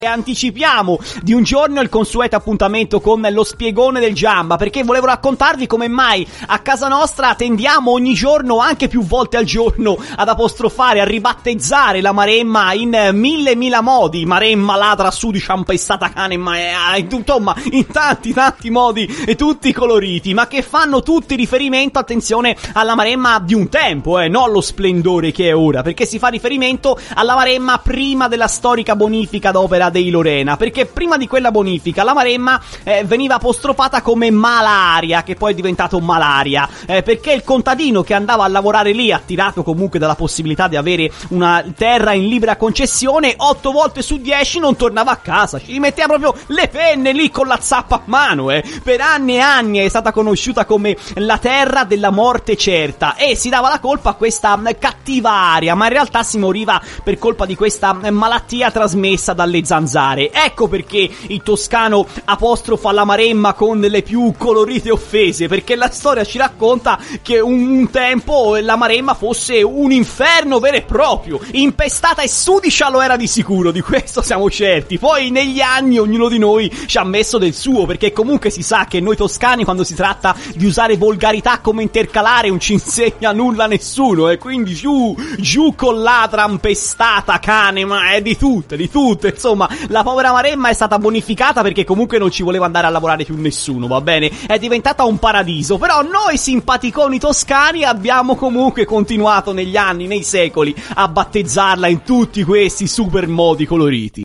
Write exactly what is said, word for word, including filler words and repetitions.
E anticipiamo di un giorno il consueto appuntamento con lo spiegone del Giamba, perché volevo raccontarvi come mai a casa nostra tendiamo ogni giorno, anche più volte al giorno, ad apostrofare, a ribattezzare la Maremma in mille mila modi. Maremma, ladra su di ciampestata cane, ma è, insomma, in tanti tanti modi e tutti coloriti, ma che fanno tutti riferimento, attenzione, alla Maremma di un tempo, eh, non allo splendore che è ora, perché si fa riferimento alla Maremma prima della storica bonifica d'opera dei Lorena, perché prima di quella bonifica la Maremma eh, veniva apostrofata come malaria, che poi è diventato malaria, eh, perché il contadino che andava a lavorare lì, attirato comunque dalla possibilità di avere una terra in libera concessione, otto volte su dieci non tornava a casa, ci metteva proprio le penne lì con la zappa a mano, eh. Per anni e anni è stata conosciuta come la terra della morte certa e si dava la colpa a questa cattiva aria, ma in realtà si moriva per colpa di questa malattia trasmessa dalle zanzare. Ecco perché il toscano apostrofa la Maremma con le più colorite offese, perché la storia ci racconta che un, un tempo la Maremma fosse un inferno vero e proprio, impestata e sudicia lo era di sicuro, di questo siamo certi. Poi negli anni ognuno di noi ci ha messo del suo, perché comunque si sa che noi toscani, quando si tratta di usare volgarità come intercalare, non ci insegna nulla nessuno, e quindi giù, giù con ladra impestata cane, ma è di tutte, di tutte, insomma. La povera Maremma è stata bonificata perché comunque non ci voleva andare a lavorare più nessuno, va bene? È diventata un paradiso, però noi simpaticoni toscani abbiamo comunque continuato negli anni, nei secoli, a battezzarla in tutti questi super modi coloriti.